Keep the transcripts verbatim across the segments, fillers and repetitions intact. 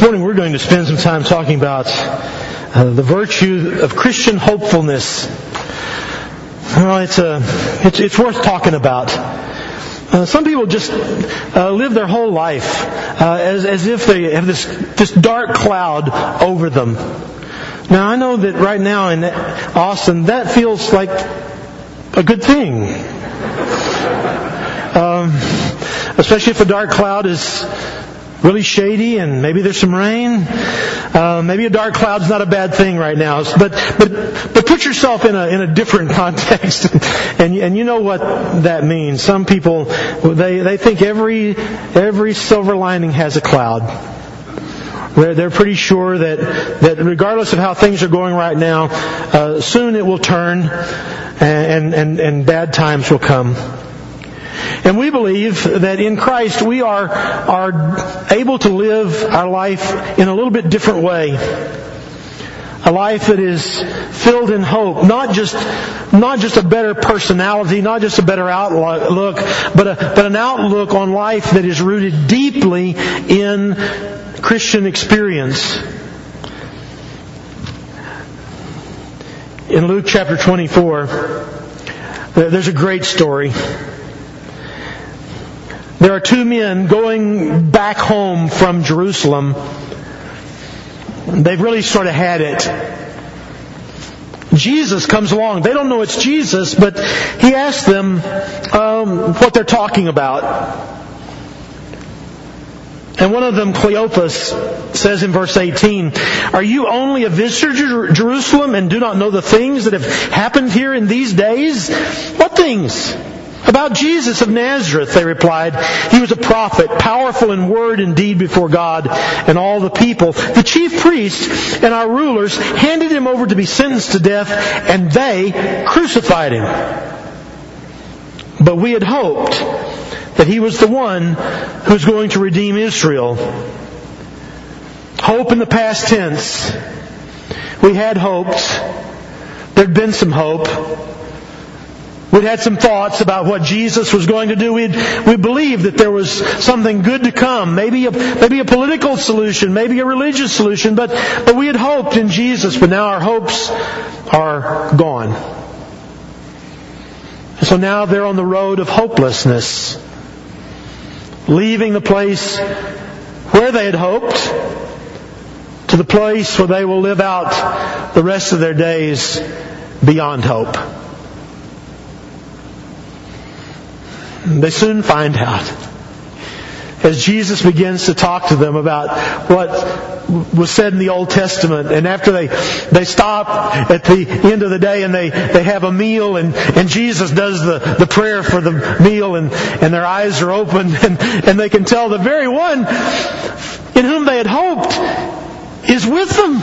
This morning we're going to spend some time talking about uh, the virtue of Christian hopefulness. Well, it's, uh, it's, it's worth talking about. Uh, some people just uh, live their whole life uh, as, as if they have this, this dark cloud over them. Now, I know that right now in Austin, that feels like a good thing. Um, especially if a dark cloud is really shady and maybe there's some rain. Uh, maybe a dark cloud's not a bad thing right now. But but but put yourself in a in a different context, and and you know what that means. Some people they they think every every silver lining has a cloud. They're they're pretty sure that that regardless of how things are going right now, uh, soon it will turn, and and and bad times will come. And we believe that in Christ we are are able to live our life in a little bit different way. A life that is filled in hope, not just not just a better personality, not just a better outlook, but a, but an outlook on life that is rooted deeply in Christian experience. In Luke chapter twenty-four, there's a great story. There are two men going back home from Jerusalem. They've really sort of had it. Jesus comes along. They don't know it's Jesus, but He asks them um, what they're talking about. And one of them, Cleopas, says in verse eighteen, "Are you only a visitor to Jerusalem and do not know the things that have happened here in these days?" "What things?" "About Jesus of Nazareth," they replied. "He was a prophet, powerful in word and deed before God and all the people. The chief priests and our rulers handed Him over to be sentenced to death, and they crucified Him. But we had hoped that He was the one who was going to redeem Israel." Hope in the past tense. We had hoped. There'd been some hope. We'd had some thoughts about what Jesus was going to do. We'd, we believed that there was something good to come. Maybe a, maybe a political solution, maybe a religious solution, but, but we had hoped in Jesus, but now our hopes are gone. So now they're on the road of hopelessness, leaving the place where they had hoped to the place where they will live out the rest of their days beyond hope. They soon find out, as Jesus begins to talk to them about what was said in the Old Testament. And after they, they stop at the end of the day and they, they have a meal, and, and Jesus does the, the prayer for the meal, and, and their eyes are open, and, and they can tell the very one in whom they had hoped is with them.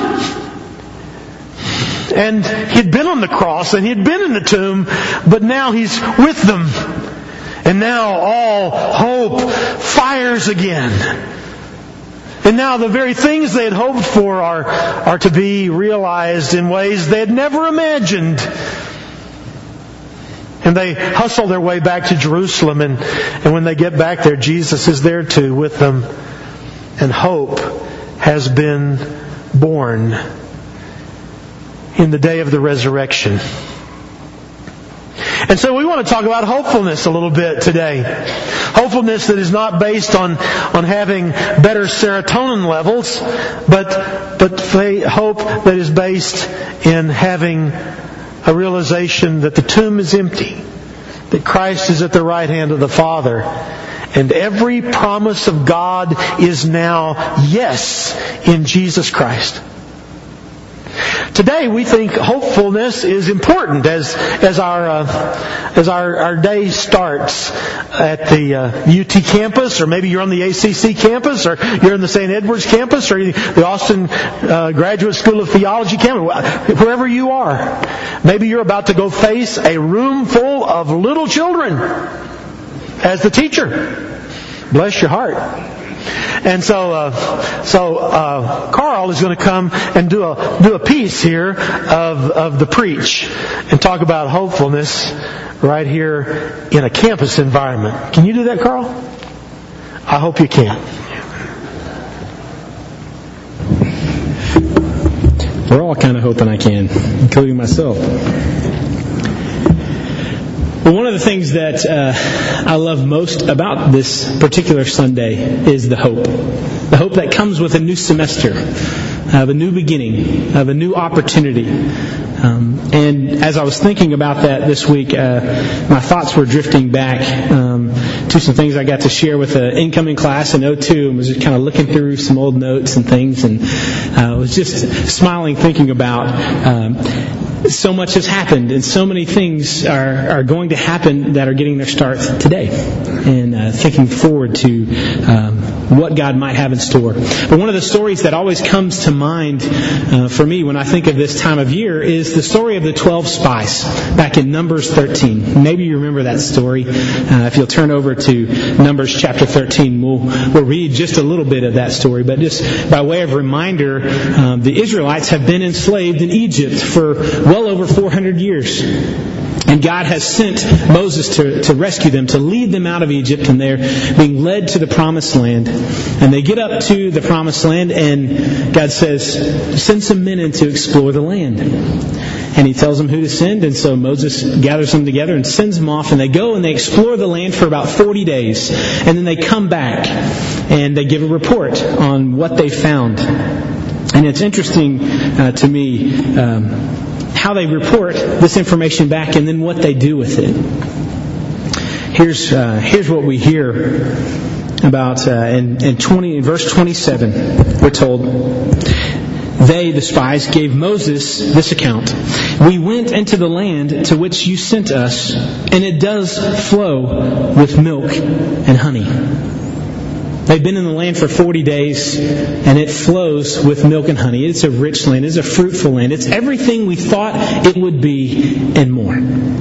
And He'd been on the cross and He'd been in the tomb, but now He's with them. And now all hope fires again. And now the very things they had hoped for are, are to be realized in ways they had never imagined. And they hustle their way back to Jerusalem, and, and when they get back there, Jesus is there too with them. And hope has been born in the day of the resurrection. And so we want to talk about hopefulness a little bit today. Hopefulness that is not based on, on having better serotonin levels, but, but hope that is based in having a realization that the tomb is empty, that Christ is at the right hand of the Father, and every promise of God is now yes in Jesus Christ. Today we think hopefulness is important as as our uh, as our, our day starts at the uh, U T campus, or maybe you're on the A C C campus, or you're in the Saint Edward's campus, or the Austin uh, Graduate School of Theology campus, wherever you are. Maybe you're about to go face a room full of little children as the teacher. Bless your heart. And so, uh, so uh, Carl is going to come and do a do a piece here of of the preach and talk about hopefulness right here in a campus environment. Can you do that, Carl? I hope you can. We're all kind of hoping I can, including myself. But one of the things that uh, I love most about this particular Sunday is the hope. The hope that comes with a new semester, of a new beginning, of a new opportunity. Um, and as I was thinking about that this week, uh, my thoughts were drifting back um, to some things I got to share with an incoming class in oh two, and was just kind of looking through some old notes and things, and I uh, was just smiling thinking about um, so much has happened, and so many things are, are going to happen that are getting their start today, and uh, thinking forward to um, what God might have in store. But one of the stories that always comes to mind uh, for me when I think of this time of year is the story of the twelve spies back in Numbers thirteen. Maybe you remember that story. Uh, if you'll turn over to Numbers chapter thirteen, we'll, we'll read just a little bit of that story. But just by way of reminder, um, the Israelites have been enslaved in Egypt for well over four hundred years. And God has sent Moses to, to rescue them, to lead them out of Egypt, and they're being led to the Promised Land. And they get up to the Promised Land, and God says, send some men in to explore the land. And He tells them who to send, and so Moses gathers them together and sends them off, and they go and they explore the land for about forty days. And then they come back, and they give a report on what they found. And it's interesting uh, to me um, how they report this information back and then what they do with it. Here's uh, here's what we hear about uh, in, in twenty in verse twenty-seven. We're told, they, the spies, gave Moses this account. We went into the land to which you sent us, and it does flow with milk and honey. They've been in the land for forty days, and it flows with milk and honey. It's a rich land. It's a fruitful land. It's everything we thought it would be and more.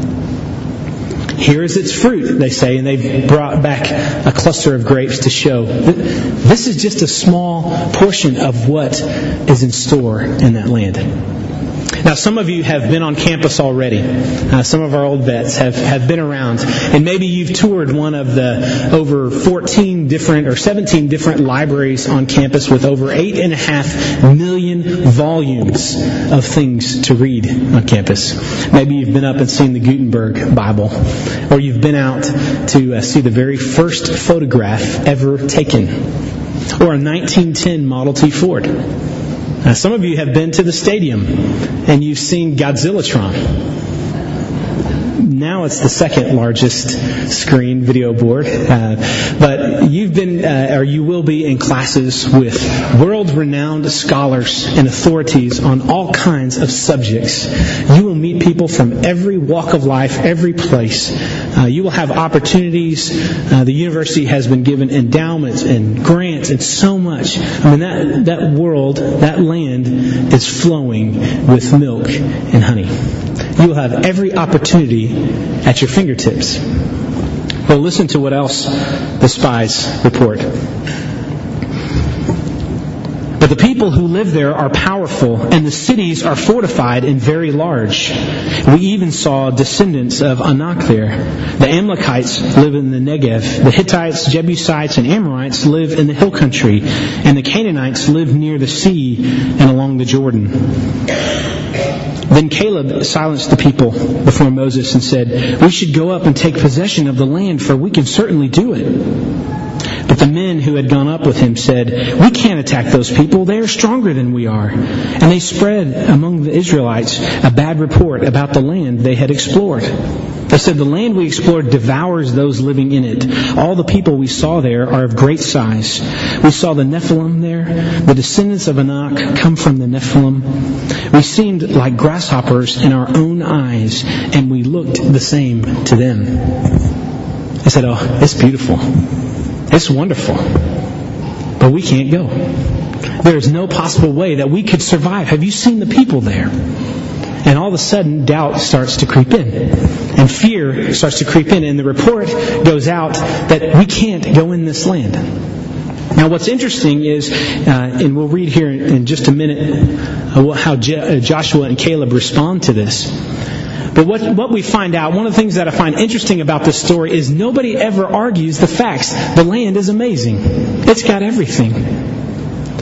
Here is its fruit, they say, and they've brought back a cluster of grapes to show. This is just a small portion of what is in store in that land. Now, some of you have been on campus already. Uh, some of our old vets have, have been around. And maybe you've toured one of the over fourteen different or seventeen different libraries on campus with over eight and a half million volumes of things to read on campus. Maybe you've been up and seen the Gutenberg Bible. Or you've been out to uh, see the very first photograph ever taken. Or a nineteen ten Model T Ford. Now, some of you have been to the stadium and you've seen Godzillatron. Now it's the second largest screen video board. Uh, but you've been, uh, or you will be in classes with world-renowned scholars and authorities on all kinds of subjects. You will meet people from every walk of life, every place. Uh, you will have opportunities. Uh, the university has been given endowments and grants and so much. I mean, that, that world, that land is flowing with milk and honey. You will have every opportunity at your fingertips. Well, listen to what else the spies report. But the people who live there are powerful, and the cities are fortified and very large. We even saw descendants of Anak there. The Amalekites live in the Negev. The Hittites, Jebusites, and Amorites live in the hill country. And the Canaanites live near the sea and along the Jordan. Then Caleb silenced the people before Moses and said, we should go up and take possession of the land, for we can certainly do it. But the men who had gone up with him said, we can't attack those people. They are stronger than we are. And they spread among the Israelites a bad report about the land they had explored. They said, the land we explored devours those living in it. All the people we saw there are of great size. We saw the Nephilim there. The descendants of Anak come from the Nephilim. We seemed like grasshoppers in our own eyes, and we looked the same to them. I said, oh, it's beautiful. It's wonderful. But we can't go. There is no possible way that we could survive. Have you seen the people there? And all of a sudden, doubt starts to creep in. And fear starts to creep in. And the report goes out that we can't go in this land. Now, what's interesting is, uh, and we'll read here in, in just a minute, uh, how Je- uh, Joshua and Caleb respond to this. But what, what we find out, one of the things that I find interesting about this story is nobody ever argues the facts. The land is amazing. It's got everything.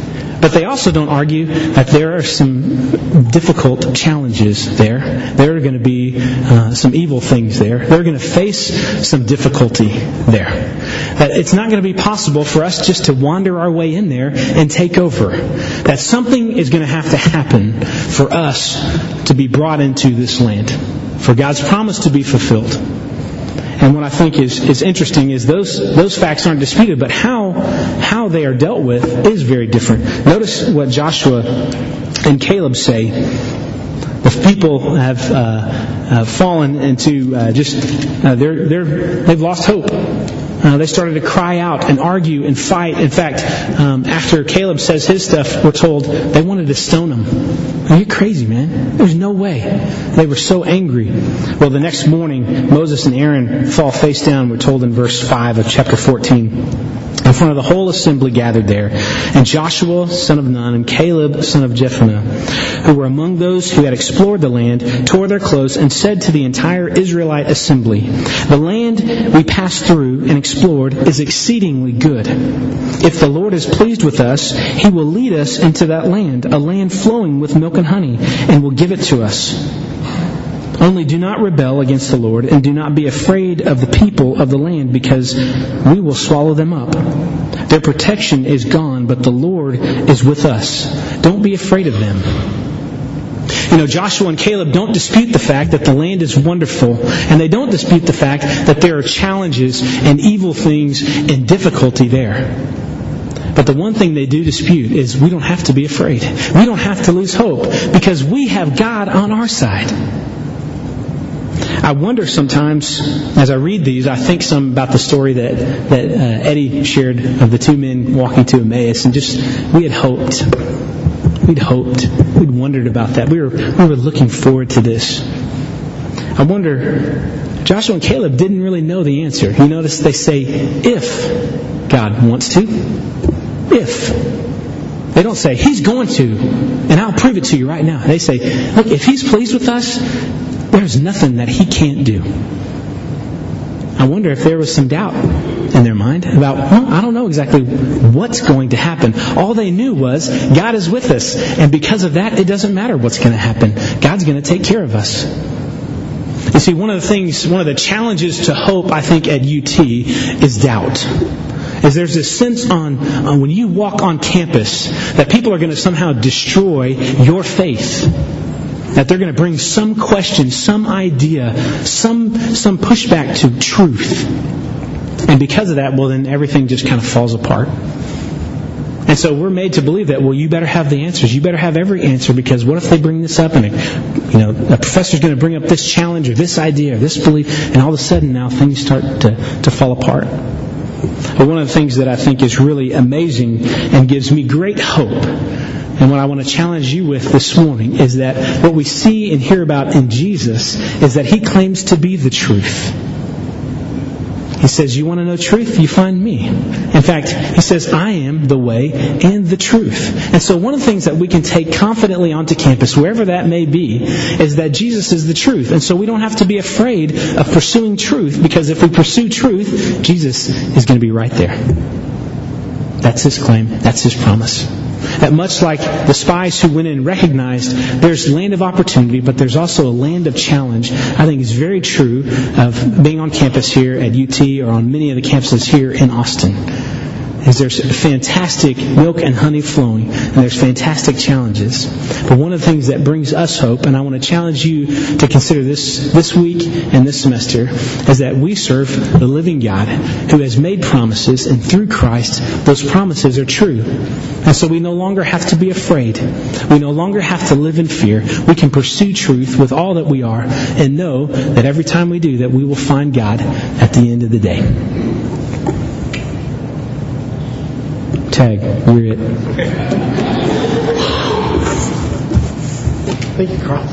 But they also don't argue that there are some difficult challenges there. There are going to be uh, some evil things there. They're going to face some difficulty there. That it's not going to be possible for us just to wander our way in there and take over. That something is going to have to happen for us to be brought into this land, for God's promise to be fulfilled. And what I think is, is interesting is those those facts aren't disputed, but how how they are dealt with is very different. Notice what Joshua and Caleb say. The people have uh, uh, fallen into uh, just uh, they're they're they've lost hope. Uh, they started to cry out and argue and fight. In fact, um, after Caleb says his stuff, we're told they wanted to stone him. Are you crazy, man? There's no way. They were so angry. Well, the next morning, Moses and Aaron fall face down, we're told in verse five of chapter fourteen. In front of the whole assembly gathered there, and Joshua, son of Nun, and Caleb, son of Jephunneh, who were among those who had explored the land, tore their clothes and said to the entire Israelite assembly, "The land we passed through and explored is exceedingly good. If the Lord is pleased with us, He will lead us into that land, a land flowing with milk and honey, and will give it to us. Only do not rebel against the Lord, and do not be afraid of the people of the land, because we will swallow them up. Their protection is gone, but the Lord is with us. Don't be afraid of them." You know, Joshua and Caleb don't dispute the fact that the land is wonderful, and they don't dispute the fact that there are challenges and evil things and difficulty there. But the one thing they do dispute is we don't have to be afraid. We don't have to lose hope, because we have God on our side. I wonder sometimes, as I read these, I think some about the story that, that uh, Eddie shared of the two men walking to Emmaus, and just, we had hoped. We'd hoped. We'd wondered about that. We were, we were looking forward to this. I wonder, Joshua and Caleb didn't really know the answer. You notice they say, if God wants to. If. They don't say, He's going to, and I'll prove it to you right now. They say, look, if He's pleased with us, there's nothing that He can't do. I wonder if there was some doubt in their mind about, well, I don't know exactly what's going to happen. All they knew was God is with us. And because of that, it doesn't matter what's going to happen. God's going to take care of us. You see, one of the things, one of the challenges to hope, I think, at U T is doubt. Is there's this sense on, on when you walk on campus that people are going to somehow destroy your faith. That they're going to bring some question, some idea, some some pushback to truth. And because of that, well, then everything just kind of falls apart. And so we're made to believe that, well, you better have the answers. You better have every answer, because what if they bring this up and, a, you know, a professor's going to bring up this challenge or this idea or this belief, and all of a sudden now things start to, to fall apart. But one of the things that I think is really amazing and gives me great hope, and what I want to challenge you with this morning, is that what we see and hear about in Jesus is that He claims to be the truth. He says, you want to know truth? You find me. In fact, He says, I am the way and the truth. And so one of the things that we can take confidently onto campus, wherever that may be, is that Jesus is the truth. And so we don't have to be afraid of pursuing truth, because if we pursue truth, Jesus is going to be right there. That's His claim. That's His promise. That much like the spies who went in recognized there's land of opportunity, but there's also a land of challenge, I think is very true of being on campus here at U T or on many of the campuses here in Austin. Is there's fantastic milk and honey flowing, and there's fantastic challenges. But one of the things that brings us hope, and I want to challenge you to consider this this week and this semester, is that we serve the living God who has made promises, and through Christ, those promises are true. And so we no longer have to be afraid. We no longer have to live in fear. We can pursue truth with all that we are, and know that every time we do that, we will find God at the end of the day. Tag, you're it. Thank you, Carl.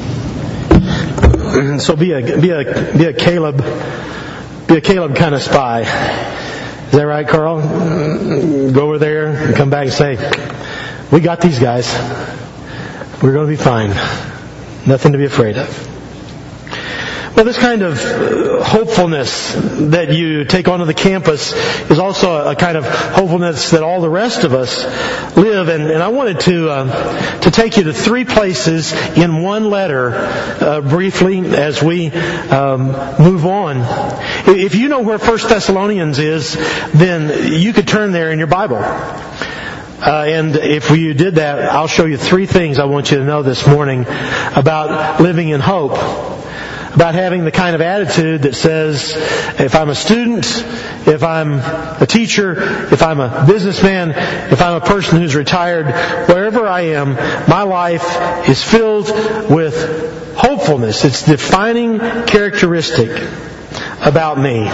So be a be a be a Caleb be a Caleb kind of spy. Is that right, Carl? Go over there and come back and say, "We got these guys. We're going to be fine. Nothing to be afraid of." Well, this kind of hopefulness that you take onto the campus is also a kind of hopefulness that all the rest of us live. And, and I wanted to uh, to take you to three places in one letter uh, briefly as we um, move on. If you know where First Thessalonians is, then you could turn there in your Bible. Uh, and if you did that, I'll show you three things I want you to know this morning about living in hope. About having the kind of attitude that says, if I'm a student, if I'm a teacher, if I'm a businessman, if I'm a person who's retired, wherever I am, my life is filled with hopefulness. It's a defining characteristic about me.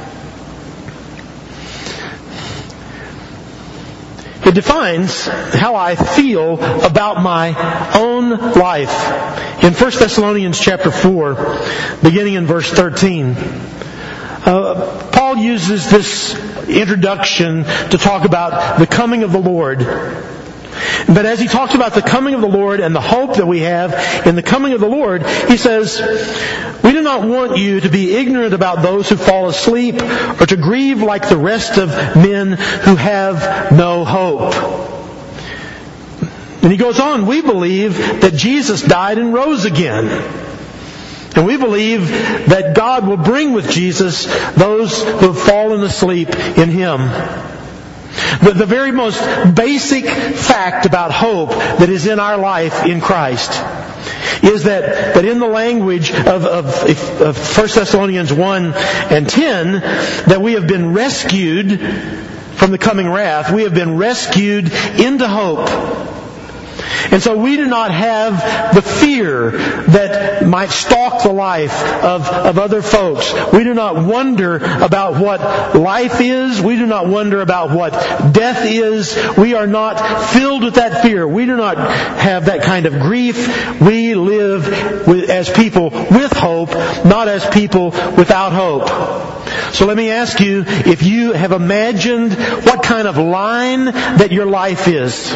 It defines how I feel about my own life. In First Thessalonians chapter four, beginning in verse thirteen, uh, Paul uses this introduction to talk about the coming of the Lord. But as he talks about the coming of the Lord and the hope that we have in the coming of the Lord, he says, "We do not want you to be ignorant about those who fall asleep, or to grieve like the rest of men who have no hope." And he goes on, "We believe that Jesus died and rose again. And we believe that God will bring with Jesus those who have fallen asleep in Him." The, the very most basic fact about hope that is in our life in Christ is that, that in the language of, of, of First Thessalonians one and ten, that we have been rescued from the coming wrath. We have been rescued into hope. And so we do not have the fear that might stalk the life of, of other folks. We do not wonder about what life is. We do not wonder about what death is. We are not filled with that fear. We do not have that kind of grief. We live with, as people with hope, not as people without hope. So let me ask you if you have imagined what kind of line that your life is.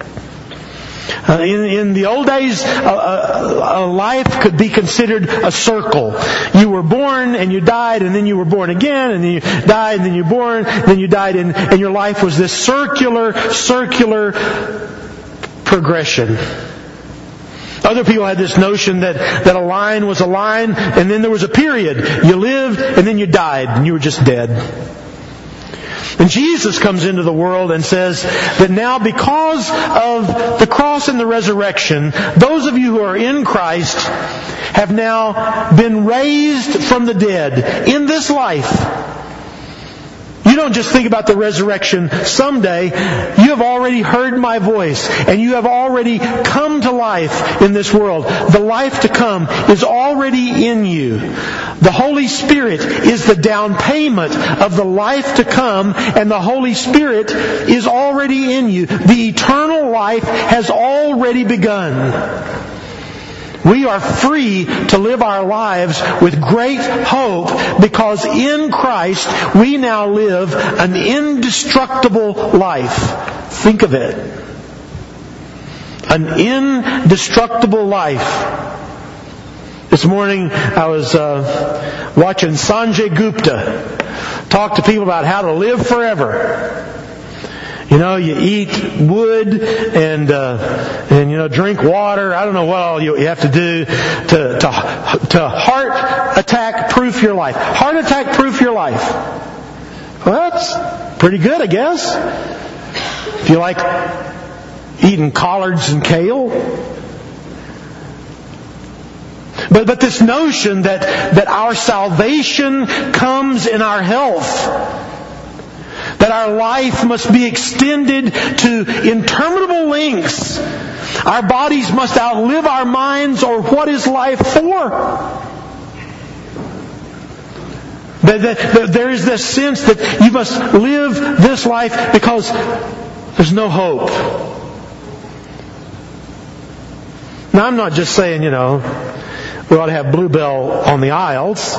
Uh, in, in the old days, a, a, a life could be considered a circle. You were born and you died, and then you were born again, and then you died, and then you were born, and then you died, and, and your life was this circular, circular progression. Other people had this notion that, that a line was a line, and then there was a period. You lived, and then you died, and you were just dead. And Jesus comes into the world and says that now, because of the cross and the resurrection, those of you who are in Christ have now been raised from the dead in this life. You don't just think about the resurrection someday. You have already heard my voice, and you have already come to life in this world. The life to come is already in you. The Holy Spirit is the down payment of the life to come, and the Holy Spirit is already in you. The eternal life has already begun. We are free to live our lives with great hope because in Christ we now live an indestructible life. Think of it. An indestructible life. This morning I was uh, watching Sanjay Gupta talk to people about how to live forever. You know, you eat wood and uh, and you know drink water. I don't know what all you, you have to do to to to heart attack proof your life. Heart attack proof your life. Well, that's pretty good, I guess. If you like eating collards and kale. But but this notion that that our salvation comes in our health. That our life must be extended to interminable lengths. Our bodies must outlive our minds, or what is life for? That, that, that there is this sense that you must live this life because there's no hope. Now, I'm not just saying, you know, we ought to have Bluebell on the aisles.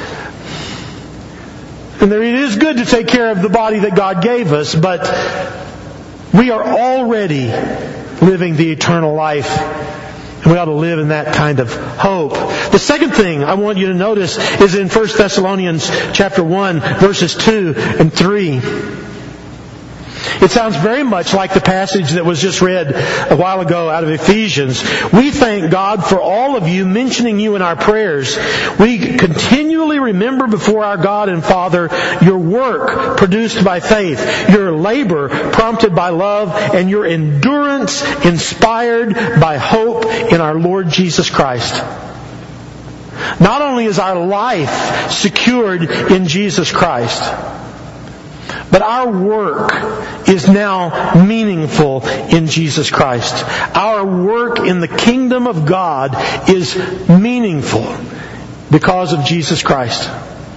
And it is good to take care of the body that God gave us, but we are already living the eternal life And we ought to live in that kind of hope. The second thing I want you to notice is in First Thessalonians chapter one, verses two and three. It sounds very much like the passage that was just read a while ago out of Ephesians. We thank God for all of you, mentioning you in our prayers. We continually remember before our God and Father your work produced by faith, your labor prompted by love, and your endurance inspired by hope in our Lord Jesus Christ. Not only is our life secured in Jesus Christ, but our work is now meaningful in Jesus Christ. Our work in the kingdom of God is meaningful because of Jesus Christ.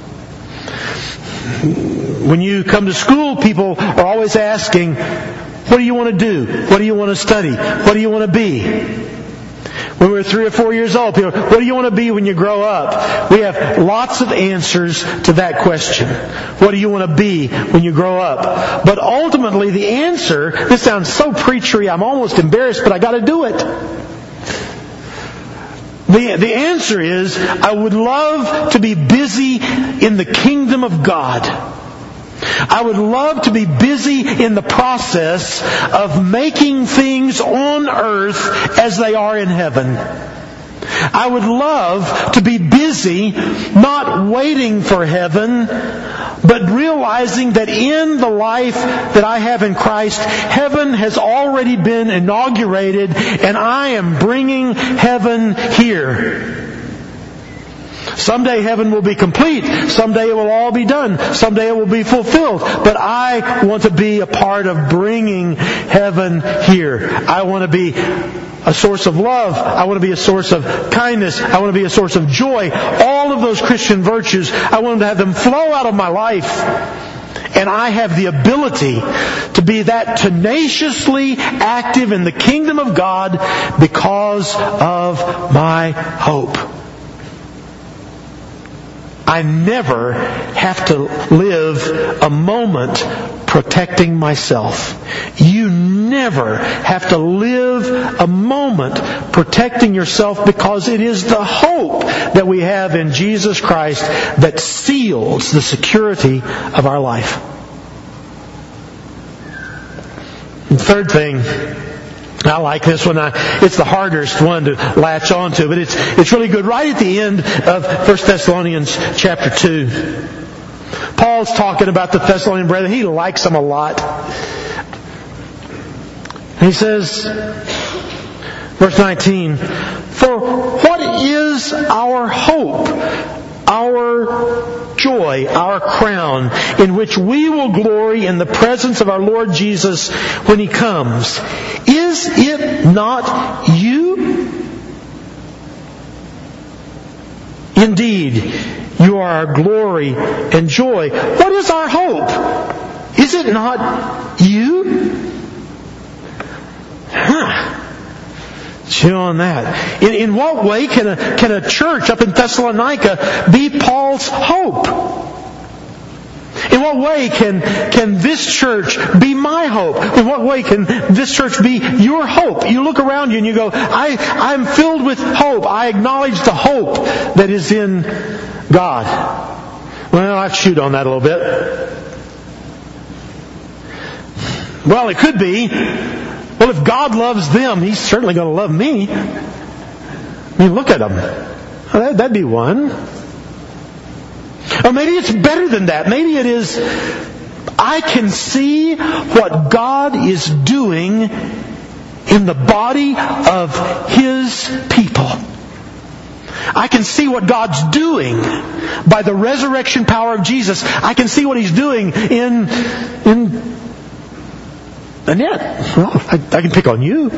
When you come to school, people are always asking, what do you want to do? What do you want to study? What do you want to be? When we were three or four years old, people, what do you want to be when you grow up? We have lots of answers to that question. What do you want to be when you grow up? But ultimately the answer, this sounds so preachery, I'm almost embarrassed, but I got to do it. The, the answer is, I would love to be busy in the kingdom of God. I would love to be busy in the process of making things on earth as they are in heaven. I would love to be busy not waiting for heaven, but realizing that in the life that I have in Christ, heaven has already been inaugurated and I am bringing heaven here. Someday heaven will be complete. Someday it will all be done. Someday it will be fulfilled. But I want to be a part of bringing heaven here. I want to be a source of love. I want to be a source of kindness. I want to be a source of joy. All of those Christian virtues, I want to have them flow out of my life. And I have the ability to be that tenaciously active in the kingdom of God because of my hope. I never have to live a moment protecting myself. You never have to live a moment protecting yourself, because it is the hope that we have in Jesus Christ that seals the security of our life. And third thing, I like this one. I, it's the hardest one to latch on to, but it's it's really good. Right at the end of First Thessalonians chapter two, Paul's talking about the Thessalonian brethren. He likes them a lot. He says, verse nineteen, "For what is our hope, our joy, our crown, in which we will glory in the presence of our Lord Jesus when He comes? Is it not you? Indeed, you are our glory and joy." What is our hope? Is it not you? Huh. Chew on that. In, in what way can a, can a church up in Thessalonica be Paul's hope? In what way can, can this church be my hope? In what way can this church be your hope? You look around you and you go, I, I'm filled with hope. I acknowledge the hope that is in God. Well, I've chewed on that a little bit. Well, it could be, well, if God loves them, He's certainly going to love me. I mean, look at them. Oh, that'd be one. Or maybe it's better than that. Maybe it is, I can see what God is doing in the body of His people. I can see what God's doing by the resurrection power of Jesus. I can see what He's doing in in Annette. Well, I, I can pick on you.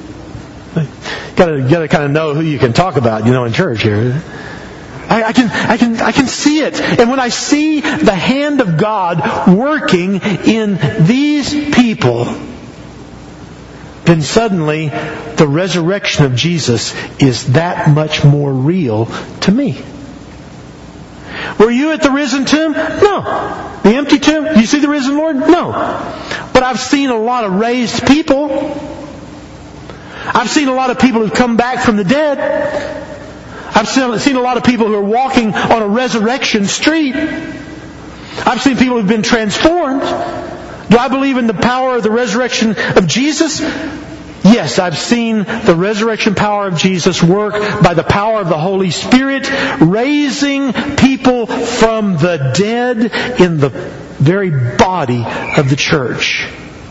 Gotta gotta kind of know who you can talk about, you know, in church here. I, I can I can I can see it, and when I see the hand of God working in these people, then suddenly the resurrection of Jesus is that much more real to me. Were you at the risen tomb? No. The empty tomb? You see the risen Lord? No. But I've seen a lot of raised people. I've I've seen a lot of people who've come back from the dead. I've seen a lot of people who are walking on a resurrection street. I've seen people who've been transformed. Do I believe in the power of the resurrection of Jesus? Yes, I've seen the resurrection power of Jesus work by the power of the Holy Spirit, raising people from the dead in the very body of the church.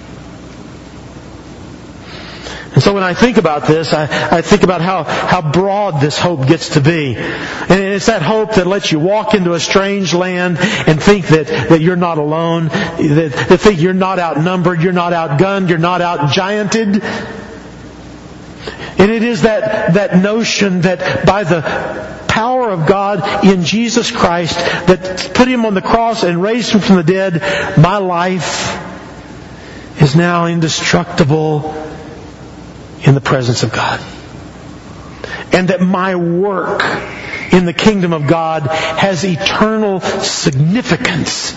And so when I think about this, I, I think about how, how broad this hope gets to be. And it's that hope that lets you walk into a strange land and think that, that you're not alone, that, that think you're not outnumbered, you're not outgunned, you're not outgianted. And it is that, that notion that by the power of God in Jesus Christ that put Him on the cross and raised Him from the dead, my life is now indestructible in the presence of God. And that my work in the kingdom of God has eternal significance.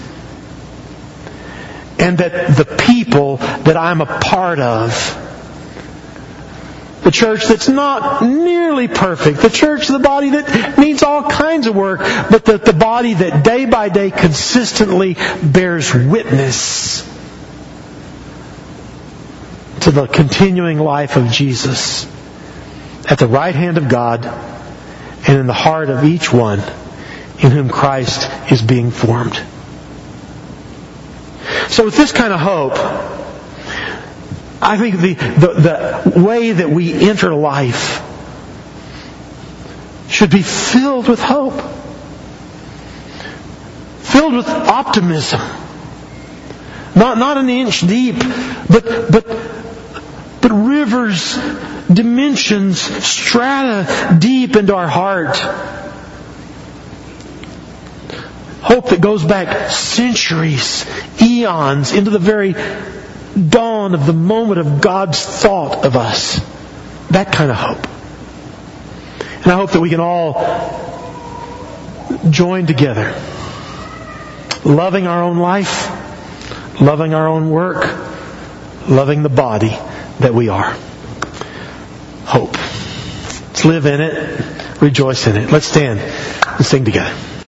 And that the people that I'm a part of, the church that's not nearly perfect, the church, the body that needs all kinds of work, but the, the body that day by day consistently bears witness to the continuing life of Jesus at the right hand of God and in the heart of each one in whom Christ is being formed. So with this kind of hope, I think the, the, the way that we enter life should be filled with hope. Filled with optimism. Not, not an inch deep, but, but, but rivers, dimensions, strata deep into our heart. Hope that goes back centuries, eons, into the very dawn of the moment of God's thought of us. That kind of hope. And I hope that we can all join together, loving our own life, loving our own work, loving the body that we are. Hope. Let's live in it, rejoice in it. Let's stand and sing together.